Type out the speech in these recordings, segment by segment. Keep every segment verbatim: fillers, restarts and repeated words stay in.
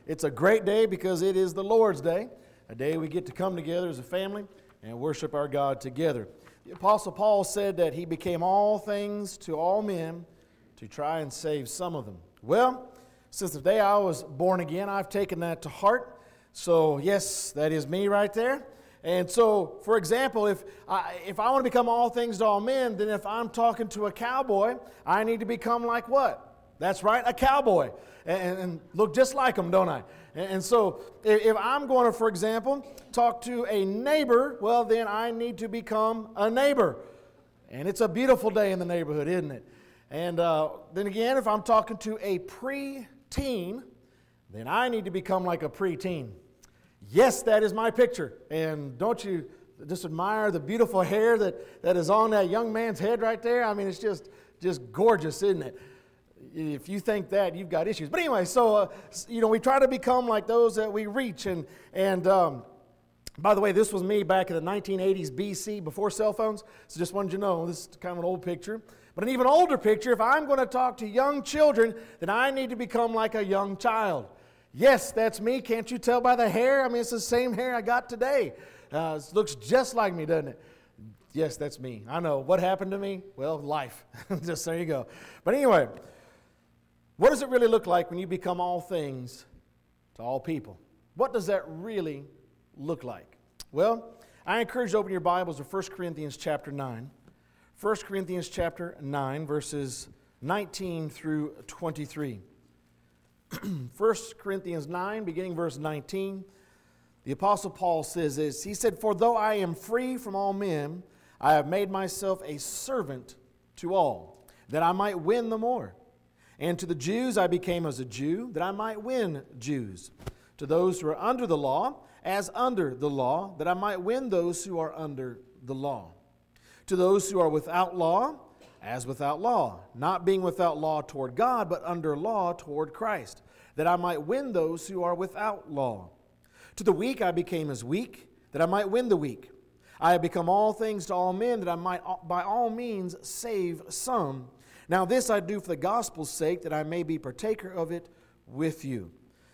It's a great day because it is the Lord's Day, a day we get to come together as a family and worship our God together. The Apostle Paul said that he became all things to all men to try and save some of them. Well, since the day I was born again, I've taken that to heart. So, yes, that is me right there. And so, for example, if I, if I want to become all things to all men, then if I'm talking to a cowboy, I need to become like what? That's right, a cowboy. And, and look just like him, don't I? And, and so, if, if I'm going to, for example, talk to a neighbor, well, then I need to become a neighbor. And it's a beautiful day in the neighborhood, isn't it? And uh, then again, if I'm talking to a pre-teen, then I need to become like a pre-teen. Yes, that is my picture. And don't you just admire the beautiful hair that, that is on that young man's head right there? I mean, it's just, just gorgeous, isn't it? If you think that, you've got issues. But anyway, so, uh, you know, we try to become like those that we reach. And, and um, by the way, this was me back in the nineteen eighties B C, before cell phones. So just wanted you to know, this is kind of an old picture. But an even older picture, if I'm going to talk to young children, then I need to become like a young child. Yes, that's me. Can't you tell by the hair? I mean, it's the same hair I got today. Uh, it looks just like me, doesn't it? Yes, that's me. I know. What happened to me? Well, life. Just there you go. But anyway, what does it really look like when you become all things to all people? What does that really look like? Well, I encourage you to open your Bibles to First Corinthians chapter nine. First Corinthians chapter nine, verses nineteen through twenty-three. First Corinthians nine, beginning verse nineteen, the Apostle Paul says this. He said, "For though I am free from all men, I have made myself a servant to all, that I might win the more. And to the Jews I became as a Jew, that I might win Jews. To those who are under the law, as under the law, that I might win those who are under the law. To those who are without law, as without law, not being without law toward God, but under law toward Christ, that I might win those who are without law. To the weak I became as weak, that I might win the weak. I have become all things to all men, that I might by all means save some. Now this I do for the gospel's sake, that I may be partaker of it with you."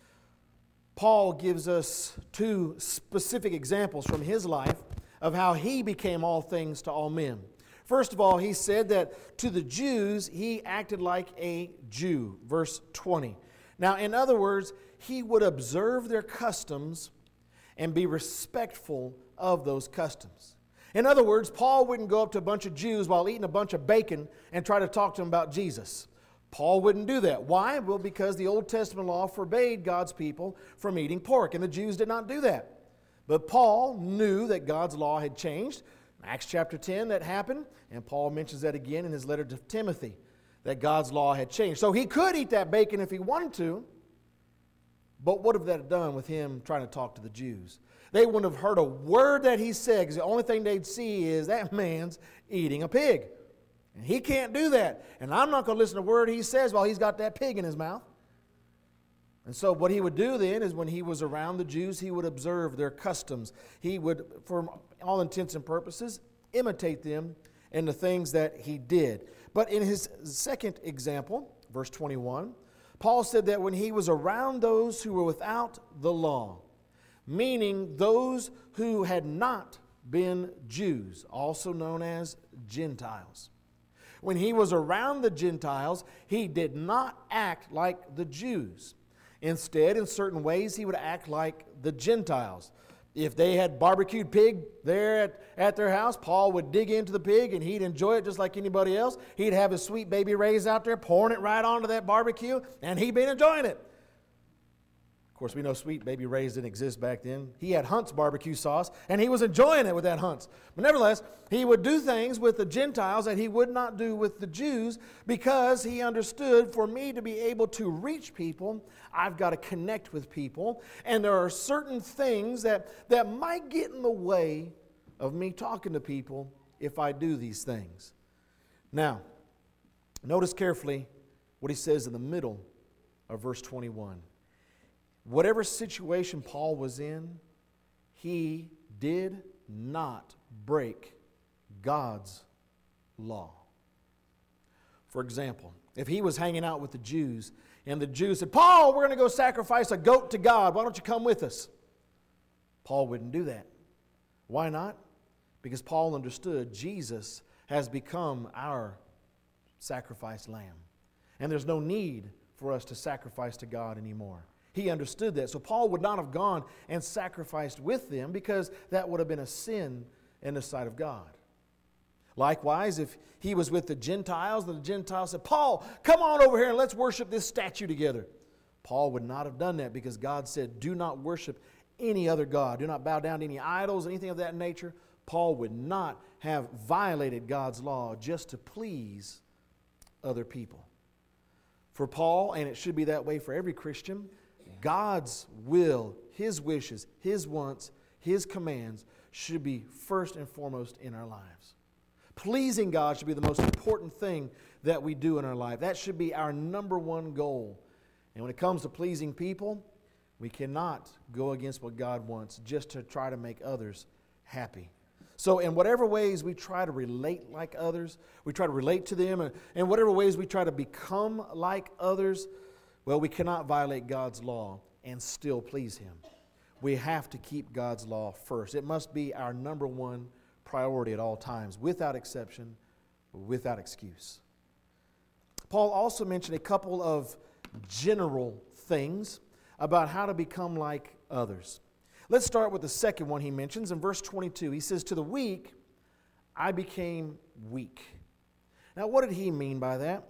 Paul gives us two specific examples from his life of how he became all things to all men. First of all, he said that to the Jews, he acted like a Jew, verse twenty. Now, in other words, he would observe their customs and be respectful of those customs. In other words, Paul wouldn't go up to a bunch of Jews while eating a bunch of bacon and try to talk to them about Jesus. Paul wouldn't do that. Why? Well, because the Old Testament law forbade God's people from eating pork, and the Jews did not do that. But Paul knew that God's law had changed. Acts chapter ten, that happened, and Paul mentions that again in his letter to Timothy, that God's law had changed. So he could eat that bacon if he wanted to, but what would that have done with him trying to talk to the Jews? They wouldn't have heard a word that he said, because the only thing they'd see is that man's eating a pig. And he can't do that. And I'm not going to listen to a word he says while he's got that pig in his mouth. And so what he would do then is when he was around the Jews, he would observe their customs. He would, for all intents and purposes, imitate them in the things that he did. But in his second example, verse twenty-one, Paul said that when he was around those who were without the law, meaning those who had not been Jews, also known as Gentiles. When he was around the Gentiles, he did not act like the Jews. Instead, in certain ways, he would act like the Gentiles. If they had barbecued pig there at, at their house, Paul would dig into the pig and he'd enjoy it just like anybody else. He'd have his sweet baby raised out there, pouring it right onto that barbecue, and he'd been enjoying it. Of course, we know Sweet Baby Ray's didn't exist back then. He had Hunt's barbecue sauce, and he was enjoying it with that Hunt's. But nevertheless, he would do things with the Gentiles that he would not do with the Jews, because he understood, for me to be able to reach people, I've got to connect with people. And there are certain things that, that might get in the way of me talking to people if I do these things. Now, notice carefully what he says in the middle of verse twenty-one. Whatever situation Paul was in, he did not break God's law. For example, if he was hanging out with the Jews, And the Jews said, Paul, we're going to go sacrifice a goat to God. Why don't you come with us? Paul wouldn't do that. Why not? Because Paul understood Jesus has become our sacrificed lamb. And there's no need for us to sacrifice to God anymore. He understood that. So Paul would not have gone and sacrificed with them because that would have been a sin in the sight of God. Likewise, if he was with the Gentiles, the Gentiles said, Paul, come on over here and let's worship this statue together. Paul would not have done that because God said, do not worship any other god. Do not bow down to any idols, anything of that nature. Paul would not have violated God's law just to please other people. For Paul, and it should be that way for every Christian, God's will, His wishes, His wants, His commands should be first and foremost in our lives. Pleasing God should be the most important thing that we do in our life. That should be our number one goal. And when it comes to pleasing people, we cannot go against what God wants just to try to make others happy. So in whatever ways we try to relate like others, we try to relate to them, and in whatever ways we try to become like others, well, we cannot violate God's law and still please Him. We have to keep God's law first. It must be our number one priority at all times, without exception, without excuse. Paul also mentioned a couple of general things about how to become like others. Let's start with the second one he mentions in verse twenty-two. He says, to the weak, I became weak. Now, what did he mean by that?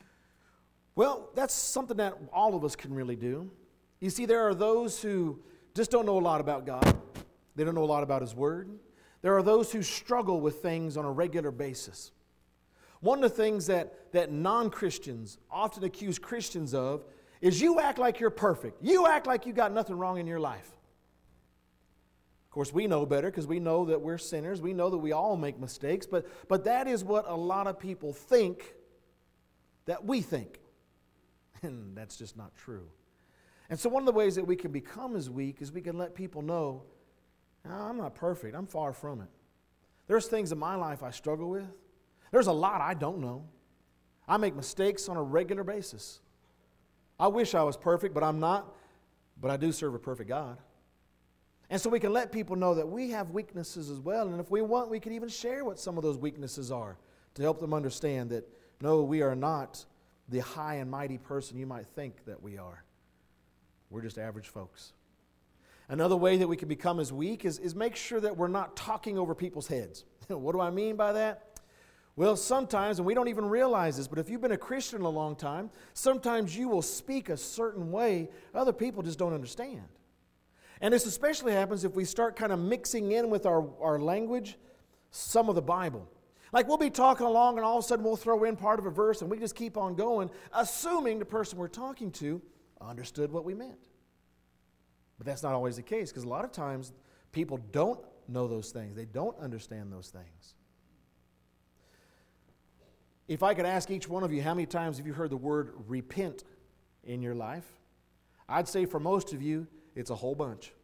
Well, that's something that all of us can really do. You see, there are those who just don't know a lot about God. They don't know a lot about His Word. There are those who struggle with things on a regular basis. One of the things that, that non-Christians often accuse Christians of is you act like you're perfect. You act like you got nothing wrong in your life. Of course, we know better because we know that we're sinners. We know that we all make mistakes, but, but that is what a lot of people think that we think. And that's just not true. And so one of the ways that we can become as weak is we can let people know, no, I'm not perfect. I'm far from it. There's things in my life I struggle with. There's a lot I don't know. I make mistakes on a regular basis. I wish I was perfect, but I'm not. But I do serve a perfect God. And so we can let people know that we have weaknesses as well. And if we want, we can even share what some of those weaknesses are to help them understand that, no, we are not the high and mighty person you might think that we are. We're just average folks. Another way that we can become as weak is, is make sure that we're not talking over people's heads. What do I mean by that? Well, sometimes, and we don't even realize this, but if you've been a Christian a long time, sometimes you will speak a certain way other people just don't understand. And this especially happens if we start kind of mixing in with our, our language some of the Bible. Like we'll be talking along and all of a sudden we'll throw in part of a verse and we just keep on going, assuming the person we're talking to understood what we meant. But that's not always the case because a lot of times people don't know those things. They don't understand those things. If I could ask each one of you, how many times have you heard the word repent in your life? I'd say for most of you, it's a whole bunch.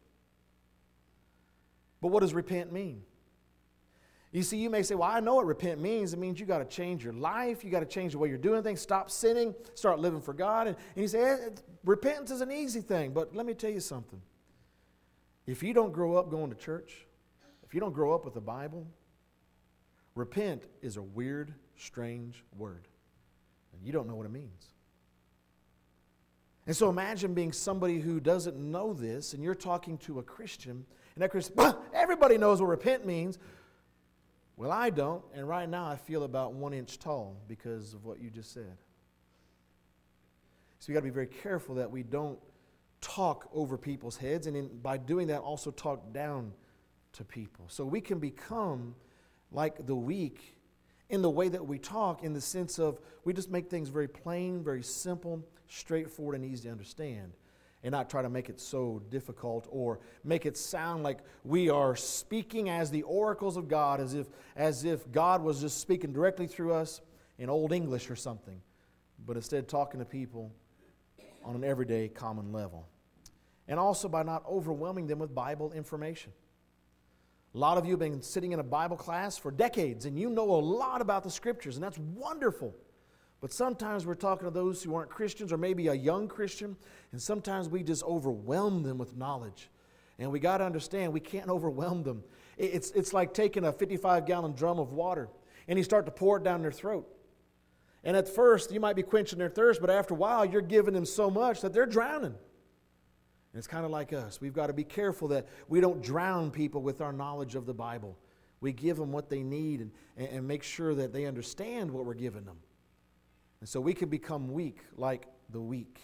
But what does repent mean? You see, you may say, well, I know what repent means. It means you got to change your life. You got to change the way you're doing things. Stop sinning. Start living for God. And, and you say, eh, repentance is an easy thing. But let me tell you something. If you don't grow up going to church, if you don't grow up with the Bible, repent is a weird, strange word. And you don't know what it means. And so imagine being somebody who doesn't know this, and you're talking to a Christian, and that Christian, everybody knows what repent means. Well, I don't, and right now I feel about one inch tall because of what you just said. So we've got to be very careful that we don't talk over people's heads, and in, by doing that also talk down to people. So we can become like the weak in the way that we talk, in the sense of we just make things very plain, very simple, straightforward, and easy to understand, and not try to make it so difficult or make it sound like we are speaking as the oracles of God, as if, as if God was just speaking directly through us in Old English or something, but instead talking to people on an everyday common level. And also by not overwhelming them with Bible information. A lot of you have been sitting in a Bible class for decades, and you know a lot about the Scriptures, and that's wonderful. But sometimes we're talking to those who aren't Christians or maybe a young Christian, and sometimes we just overwhelm them with knowledge. And we got to understand we can't overwhelm them. It's, it's like taking a fifty-five gallon drum of water and you start to pour it down their throat. And at first you might be quenching their thirst, but after a while you're giving them so much that they're drowning. And it's kind of like us. We've got to be careful that we don't drown people with our knowledge of the Bible. We give them what they need and, and make sure that they understand what we're giving them. And so we can become weak like the weak.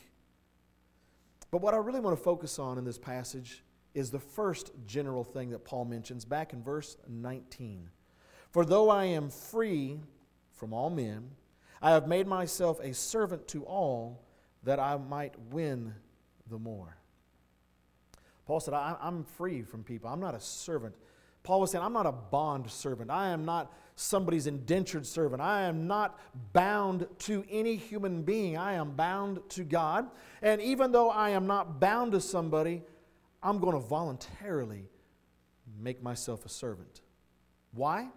But what I really want to focus on in this passage is the first general thing that Paul mentions back in verse nineteen. For though I am free from all men, I have made myself a servant to all that I might win the more. Paul said, I, I'm free from people. I'm not a servant. Paul was saying, I'm not a bond servant. I am not somebody's indentured servant. I am not bound to any human being. I am bound to God. And even though I am not bound to somebody, I'm going to voluntarily make myself a servant. Why?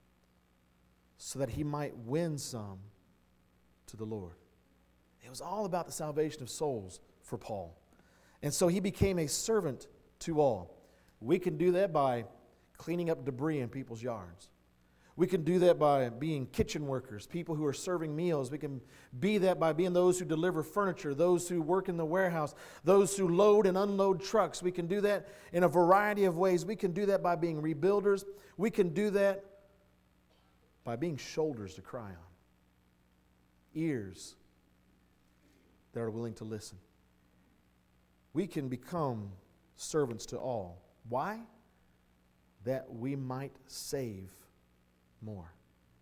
So that he might win some to the Lord. It was all about the salvation of souls for Paul. And so he became a servant to all. We can do that by cleaning up debris in people's yards. We can do that by being kitchen workers, people who are serving meals. We can be that by being those who deliver furniture, those who work in the warehouse, those who load and unload trucks. We can do that in a variety of ways. We can do that by being rebuilders. We can do that by being shoulders to cry on, ears that are willing to listen. We can become servants to all. Why? That we might save more.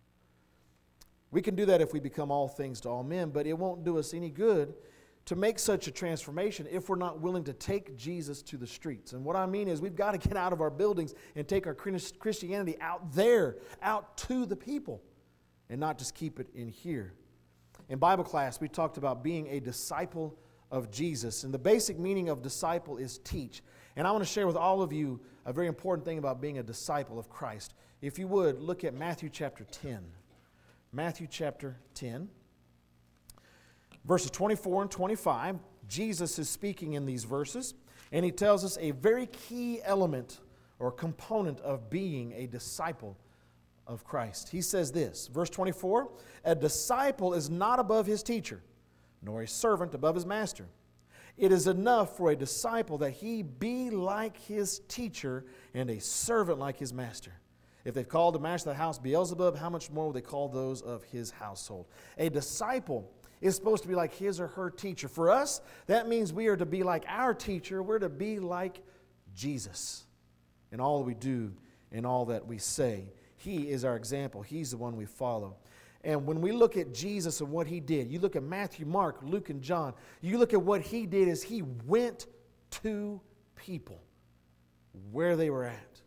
We can do that if we become all things to all men, but it won't do us any good to make such a transformation if we're not willing to take Jesus to the streets. And what I mean is we've got to get out of our buildings and take our Christianity out there, out to the people, and not just keep it in here. In Bible class, we talked about being a disciple of Jesus. And the basic meaning of disciple is teach. And I want to share with all of you a very important thing about being a disciple of Christ. If you would, look at Matthew chapter ten. Matthew chapter ten. Verses twenty-four and twenty-five. Jesus is speaking in these verses. And he tells us a very key element or component of being a disciple of Christ. He says this, verse twenty-four, a disciple is not above his teacher, nor a servant above his master. It is enough for a disciple that he be like his teacher and a servant like his master. If they've called the master of the house Beelzebub, how much more will they call those of his household? A disciple is supposed to be like his or her teacher. For us, that means we are to be like our teacher. We're to be like Jesus in all that we do, in all that we say. He is our example. He's the one we follow. And when we look at Jesus and what he did, you look at Matthew, Mark, Luke, and John, you look at what he did is he went to people where they were at.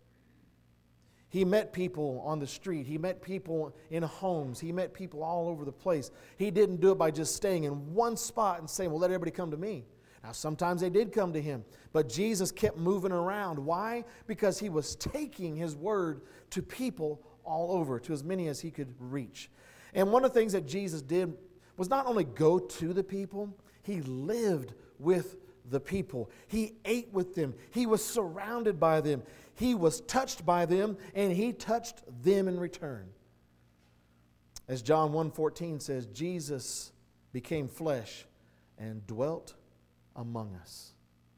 He met people on the street. He met people in homes. He met people all over the place. He didn't do it by just staying in one spot and saying, well, let everybody come to me. Now, sometimes they did come to him, but Jesus kept moving around. Why? Because he was taking his word to people all over, to as many as he could reach. And one of the things that Jesus did was not only go to the people, he lived with the people. He ate with them. He was surrounded by them. He was touched by them, and he touched them in return. As John one fourteen says, Jesus became flesh and dwelt among us.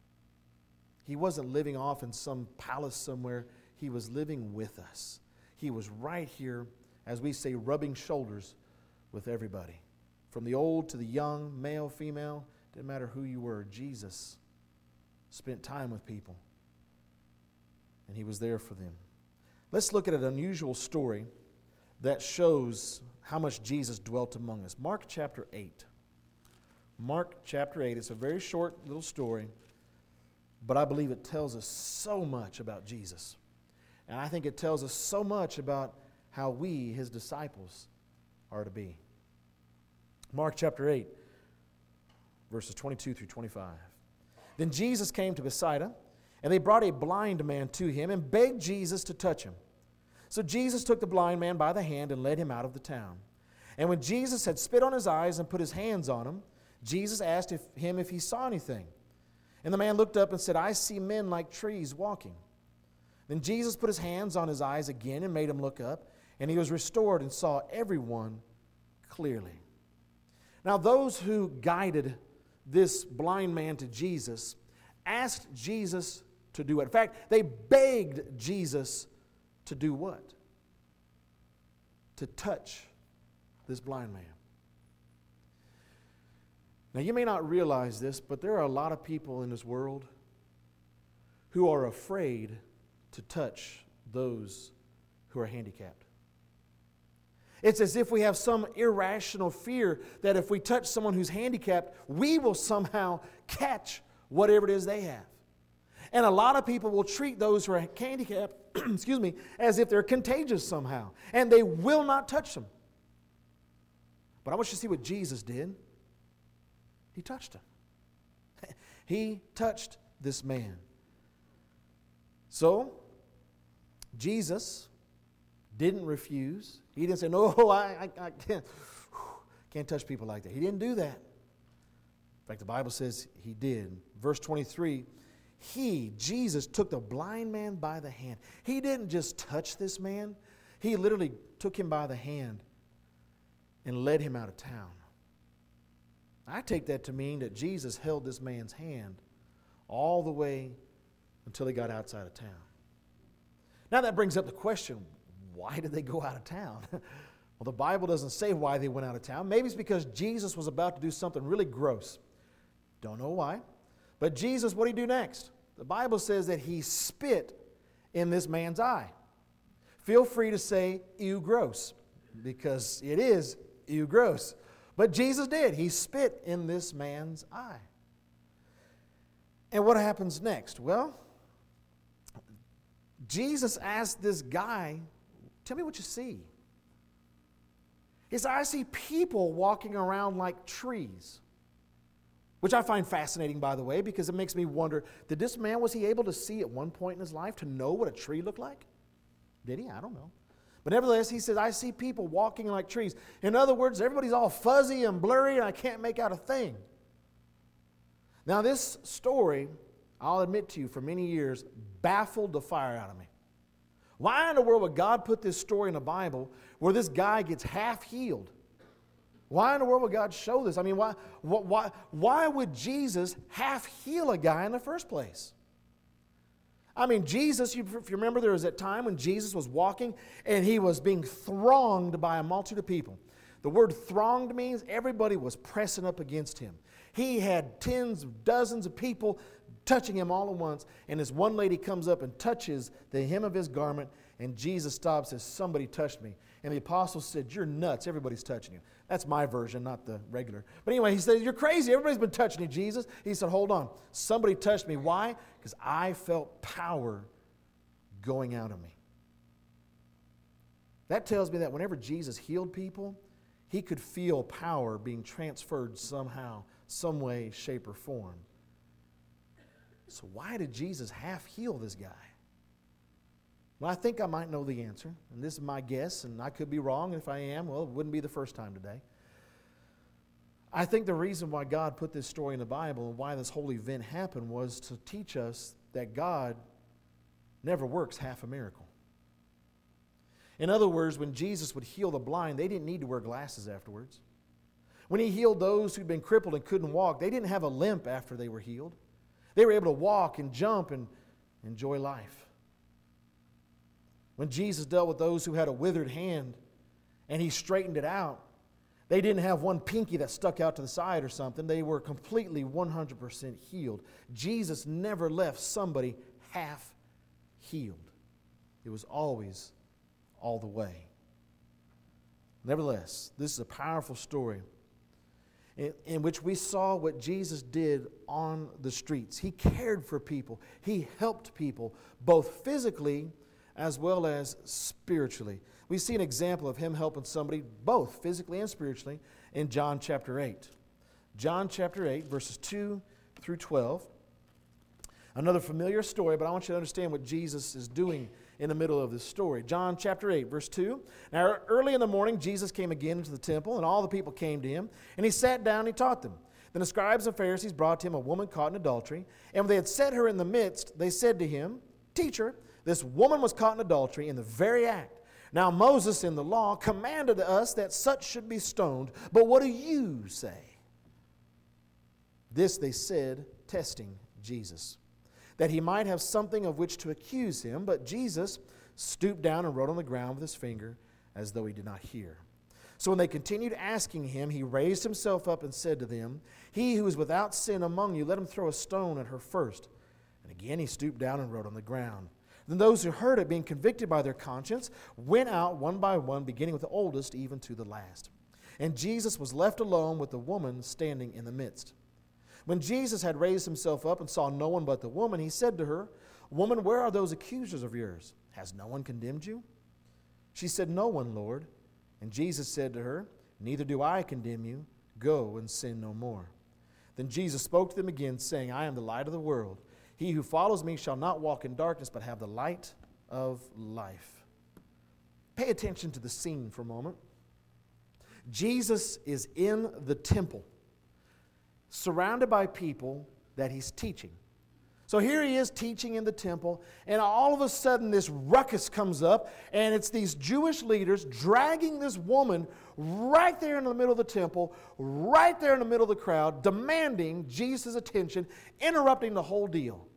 He wasn't living off in some palace somewhere. He was living with us. He was right here, as we say, rubbing shoulders with everybody. From the old to the young, male, female, didn't matter who you were. Jesus spent time with people, and he was there for them. Let's look at an unusual story that shows how much Jesus dwelt among us. Mark chapter eight. Mark chapter eight. It's a very short little story, but I believe it tells us so much about Jesus. And I think it tells us so much about how we, his disciples, are to be. Mark chapter eight, verses twenty-two through twenty-five. Then Jesus came to Bethsaida, and they brought a blind man to him and begged Jesus to touch him. So Jesus took the blind man by the hand and led him out of the town. And when Jesus had spit on his eyes and put his hands on him, Jesus asked if, him if he saw anything. And the man looked up and said, I see men like trees walking. Then Jesus put his hands on his eyes again and made him look up, and he was restored and saw everyone clearly. Now those who guided this blind man to Jesus asked Jesus to do what? In fact, they begged Jesus to do what? To touch this blind man. Now you may not realize this, but there are a lot of people in this world who are afraid to touch those who are handicapped. It's as if we have some irrational fear that if we touch someone who's handicapped, we will somehow catch whatever it is they have. And a lot of people will treat those who are handicapped, excuse me, as if they're contagious somehow. And they will not touch them. But I want you to see what Jesus did. He touched him. He touched this man. So, Jesus didn't refuse. He didn't say, no, I, I, I can't, can't touch people like that. He didn't do that. In fact, the Bible says he did. Verse twenty-three, he, Jesus, took the blind man by the hand. He didn't just touch this man. He literally took him by the hand and led him out of town. I take that to mean that Jesus held this man's hand all the way until he got outside of town. Now that brings up the question, why did they go out of town? Well, the Bible doesn't say why they went out of town. Maybe it's because Jesus was about to do something really gross. Don't know why. But Jesus, what did he do next? The Bible says that he spit in this man's eye. Feel free to say, ew, gross, because it is ew, gross. But Jesus did. He spit in this man's eye. And what happens next? Well, Jesus asked this guy, tell me what you see. He said, I see people walking around like trees. Which I find fascinating, by the way, because it makes me wonder, did this man, was he able to see at one point in his life to know what a tree looked like? Did he? I don't know. But nevertheless, he says, I see people walking like trees. In other words, everybody's all fuzzy and blurry, and I can't make out a thing. Now, this story, I'll admit to you, for many years, baffled the fire out of me. Why in the world would God put this story in the Bible where this guy gets half healed? Why in the world would God show this? I mean, why, why, why would Jesus half heal a guy in the first place? I mean, Jesus, if you remember, there was that time when Jesus was walking and he was being thronged by a multitude of people. The word thronged means everybody was pressing up against him. He had tens, dozens of people touching him all at once, and this one lady comes up and touches the hem of his garment, and Jesus stops and says, somebody touched me. And the apostles said, you're nuts, everybody's touching you. That's my version, not the regular. But anyway, he said, you're crazy, everybody's been touching you, Jesus. He said, hold on, somebody touched me. Why? Because I felt power going out of me. That tells me that whenever Jesus healed people, he could feel power being transferred somehow, some way, shape, or form. So why did Jesus half heal this guy? Well, I think I might know the answer, and this is my guess, and I could be wrong, and if I am, well, it wouldn't be the first time today. I think the reason why God put this story in the Bible and why this whole event happened was to teach us that God never works half a miracle. In other words, when Jesus would heal the blind, they didn't need to wear glasses afterwards. When he healed those who'd been crippled and couldn't walk, they didn't have a limp after they were healed. They were able to walk and jump and enjoy life. When Jesus dealt with those who had a withered hand and he straightened it out, they didn't have one pinky that stuck out to the side or something. They were completely one hundred percent healed. Jesus never left somebody half healed. It was always all the way. Nevertheless, this is a powerful story in, in which we saw what Jesus did on the streets. He cared for people. He helped people, both physically as well as spiritually. We see an example of him helping somebody both physically and spiritually in John chapter eight. John chapter eight, verses two through twelve. Another familiar story, but I want you to understand what Jesus is doing in the middle of this story. John chapter eight, verse two. Now early in the morning, Jesus came again into the temple, and all the people came to him, and he sat down and he taught them. Then the scribes and Pharisees brought to him a woman caught in adultery, and when they had set her in the midst, they said to him, Teacher, this woman was caught in adultery in the very act. Now Moses in the law commanded us that such should be stoned, but what do you say? This they said, testing Jesus, that he might have something of which to accuse him. But Jesus stooped down and wrote on the ground with his finger, as though he did not hear. So when they continued asking him, he raised himself up and said to them, He who is without sin among you, let him throw a stone at her first. And again he stooped down and wrote on the ground. Then those who heard it, being convicted by their conscience, went out one by one, beginning with the oldest, even to the last. And Jesus was left alone with the woman standing in the midst. When Jesus had raised himself up and saw no one but the woman, he said to her, Woman, where are those accusers of yours? Has no one condemned you? She said, No one, Lord. And Jesus said to her, Neither do I condemn you. Go and sin no more. Then Jesus spoke to them again, saying, I am the light of the world. He who follows me shall not walk in darkness, but have the light of life. Pay attention to the scene for a moment. Jesus is in the temple, surrounded by people that he's teaching. So here he is teaching in the temple, and all of a sudden this ruckus comes up, and it's these Jewish leaders dragging this woman right there in the middle of the temple, right there in the middle of the crowd, demanding Jesus' attention, interrupting the whole deal.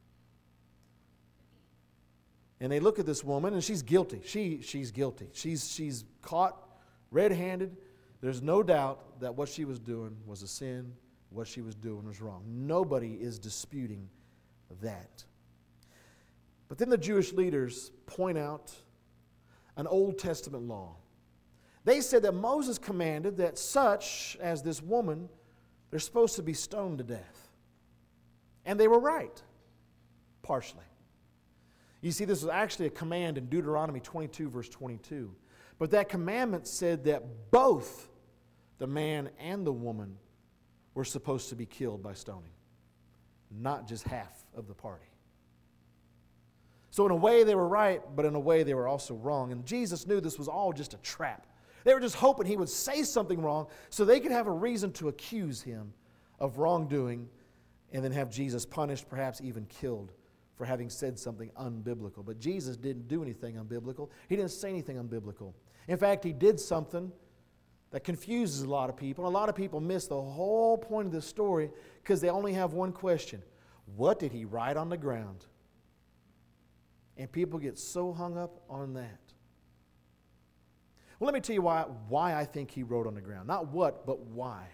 And they look at this woman, and she's guilty. She, she's guilty. She's, she's caught red-handed. There's no doubt that what she was doing was a sin. What she was doing was wrong. Nobody is disputing that. But then the Jewish leaders point out an Old Testament law. They said that Moses commanded that such as this woman, they're supposed to be stoned to death. And they were right, partially. You see, this was actually a command in Deuteronomy twenty-two, verse twenty-two. But that commandment said that both the man and the woman were supposed to be killed by stoning, not just half of the party. So in a way they were right, but in a way they were also wrong. And Jesus knew this was all just a trap. They were just hoping he would say something wrong so they could have a reason to accuse him of wrongdoing and then have Jesus punished, perhaps even killed for having said something unbiblical. But Jesus didn't do anything unbiblical. He didn't say anything unbiblical. In fact, he did something that confuses a lot of people. A lot of people miss the whole point of this story because they only have one question. What did he write on the ground? And people get so hung up on that. Well, let me tell you why, why I think he wrote on the ground. Not what, but why.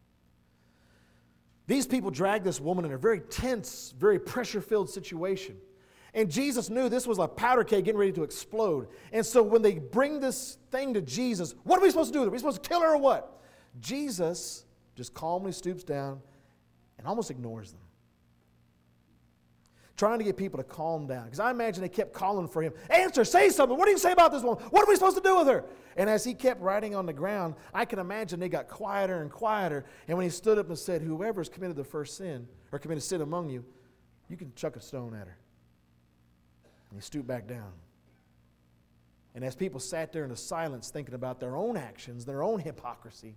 These people dragged this woman in a very tense, very pressure-filled situation. And Jesus knew this was a powder keg getting ready to explode. And so when they bring this thing to Jesus, what are we supposed to do with her? Are we supposed to kill her or what? Jesus just calmly stoops down and almost ignores them, trying to get people to calm down. Because I imagine they kept calling for him. Answer, say something. What do you say about this woman? What are we supposed to do with her? And as he kept writing on the ground, I can imagine they got quieter and quieter. And when he stood up and said, whoever's committed the first sin, or committed sin among you, you can chuck a stone at her. And he stooped back down. And as people sat there in the silence thinking about their own actions, their own hypocrisy,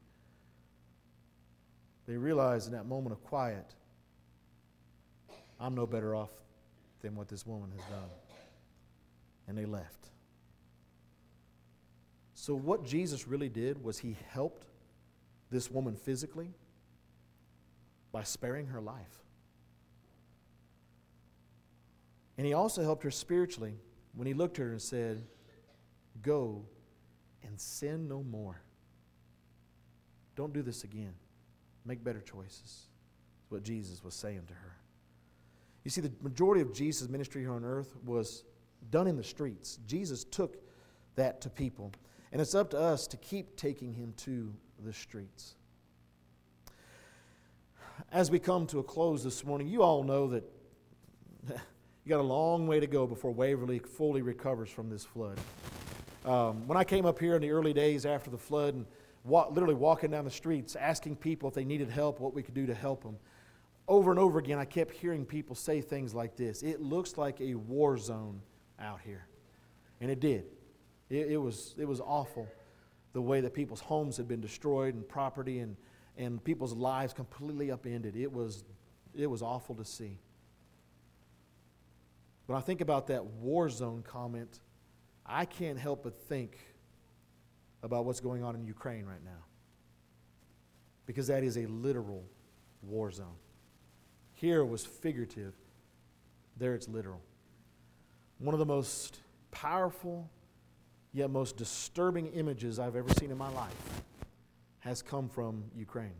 they realized in that moment of quiet, I'm no better off than what this woman has done. And they left. So what Jesus really did was he helped this woman physically by sparing her life. And he also helped her spiritually when he looked at her and said, go and sin no more. Don't do this again. Make better choices. That's what Jesus was saying to her. You see, the majority of Jesus' ministry here on earth was done in the streets. Jesus took that to people. And it's up to us to keep taking him to the streets. As we come to a close this morning, you all know that you got a long way to go before Waverly fully recovers from this flood. Um, when I came up here in the early days after the flood and wa- literally walking down the streets asking people if they needed help, what we could do to help them, over and over again, I kept hearing people say things like this. It looks like a war zone out here. And it did. It, it was, it was awful, the way that people's homes had been destroyed and property and, and people's lives completely upended. It was, it was awful to see. When I think about that war zone comment, I can't help but think about what's going on in Ukraine right now. Because that is a literal war zone. Here was figurative. There it's literal. One of the most powerful, yet most disturbing images I've ever seen in my life has come from Ukraine.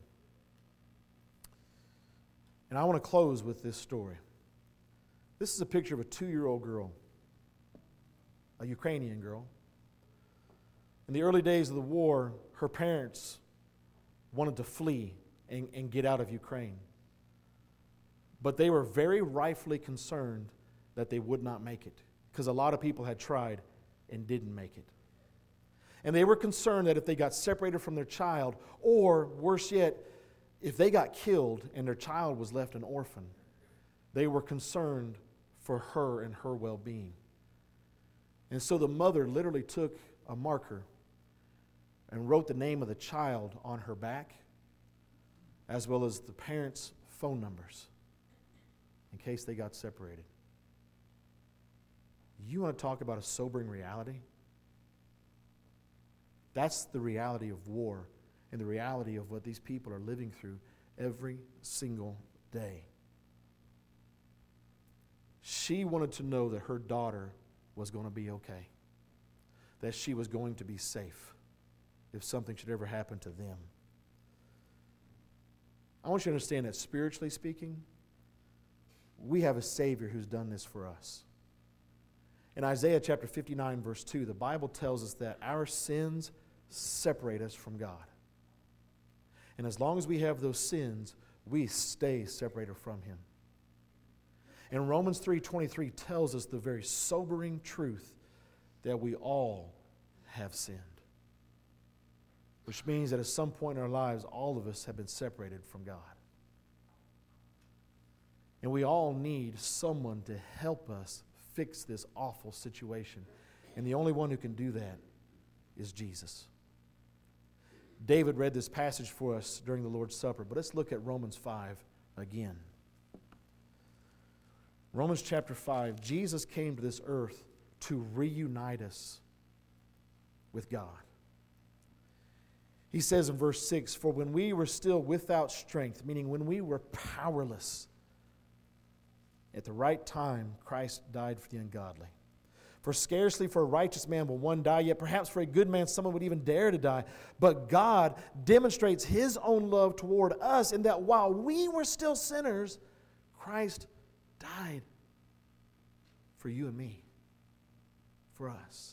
And I want to close with this story. This is a picture of a two-year-old girl, a Ukrainian girl. In the early days of the war, her parents wanted to flee and, and get out of Ukraine. But they were very rightfully concerned that they would not make it, because a lot of people had tried and didn't make it. And they were concerned that if they got separated from their child, or worse yet, if they got killed and their child was left an orphan, they were concerned for her and her well-being. And so the mother literally took a marker and wrote the name of the child on her back, as well as the parents' phone numbers, in case they got separated. You want to talk about a sobering reality? That's the reality of war and the reality of what these people are living through every single day. She wanted to know that her daughter was going to be okay, that she was going to be safe if something should ever happen to them. I want you to understand that spiritually speaking, we have a Savior who's done this for us. In Isaiah chapter fifty-nine, verse two, the Bible tells us that our sins separate us from God. And as long as we have those sins, we stay separated from Him. And Romans three twenty-three tells us the very sobering truth that we all have sinned. Which means that at some point in our lives, all of us have been separated from God. And we all need someone to help us fix this awful situation. And the only one who can do that is Jesus. David read this passage for us during the Lord's Supper, but let's look at Romans five again. Romans chapter five, Jesus came to this earth to reunite us with God. He says in verse six, "For when we were still without strength," meaning when we were powerless, at the right time, Christ died for the ungodly. "For scarcely for a righteous man will one die, yet perhaps for a good man someone would even dare to die. But God demonstrates His own love toward us in that while we were still sinners, Christ died for you and me, for us.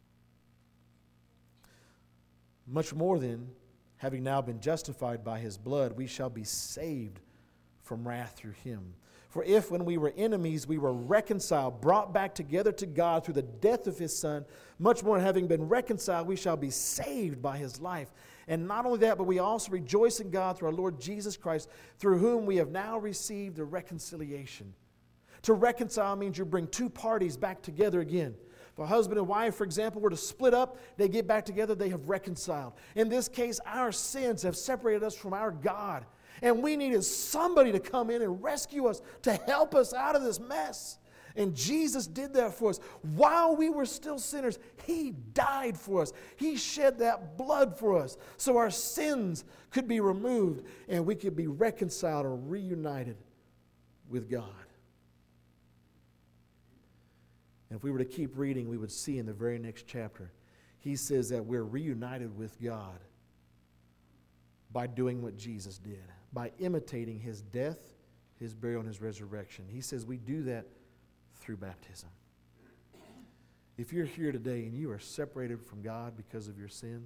Much more then, having now been justified by His blood, we shall be saved from wrath through Him. For if when we were enemies we were reconciled, brought back together to God through the death of His Son, much more having been reconciled, we shall be saved by His life. And not only that, but we also rejoice in God through our Lord Jesus Christ, through whom we have now received a reconciliation." To reconcile means you bring two parties back together again. If a husband and wife, for example, were to split up, they get back together, they have reconciled. In this case, our sins have separated us from our God. And we needed somebody to come in and rescue us, to help us out of this mess. And Jesus did that for us. While we were still sinners, He died for us. He shed that blood for us so our sins could be removed and we could be reconciled and reunited with God. And if we were to keep reading, we would see in the very next chapter, He says that we're reunited with God by doing what Jesus did, by imitating His death, His burial, and His resurrection. He says we do that through baptism. If you're here today and you are separated from God because of your sin,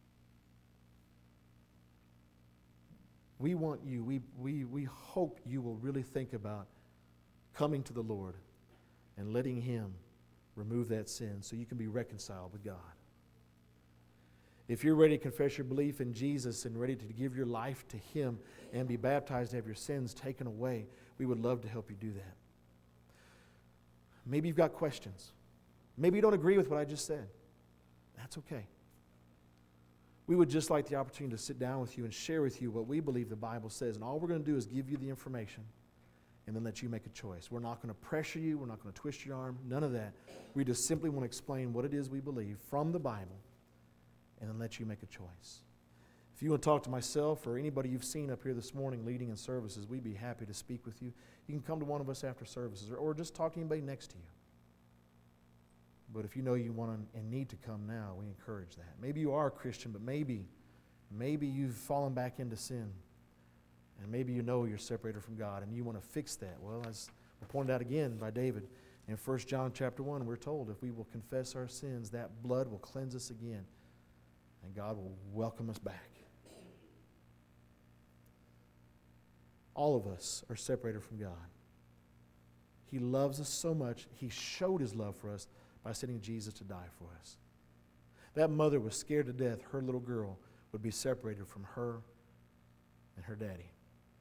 we want you, we, we, we hope you will really think about coming to the Lord and letting Him remove that sin so you can be reconciled with God. If you're ready to confess your belief in Jesus and ready to give your life to Him and be baptized to have your sins taken away, we would love to help you do that. Maybe you've got questions. Maybe you don't agree with what I just said. That's okay. We would just like the opportunity to sit down with you and share with you what we believe the Bible says. And all we're going to do is give you the information and then let you make a choice. We're not going to pressure you. We're not going to twist your arm. None of that. We just simply want to explain what it is we believe from the Bible and then let you make a choice. If you want to talk to myself or anybody you've seen up here this morning leading in services, we'd be happy to speak with you. You can come to one of us after services or, or just talk to anybody next to you. But if you know you want to and need to come now, we encourage that. Maybe you are a Christian, but maybe, maybe you've fallen back into sin. And maybe you know you're separated from God and you want to fix that. Well, as pointed out again by David, in First John chapter one, we're told if we will confess our sins, that blood will cleanse us again. And God will welcome us back. All of us are separated from God. He loves us so much, He showed His love for us by sending Jesus to die for us. That mother was scared to death her little girl would be separated from her and her daddy.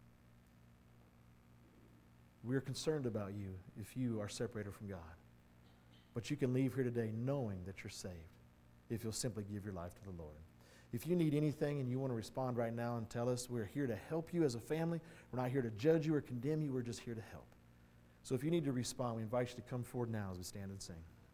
We're concerned about you if you are separated from God. But you can leave here today knowing that you're saved if you'll simply give your life to the Lord. If you need anything and you want to respond right now and tell us, we're here to help you as a family. We're not here to judge you or condemn you. We're just here to help. So if you need to respond, we invite you to come forward now as we stand and sing.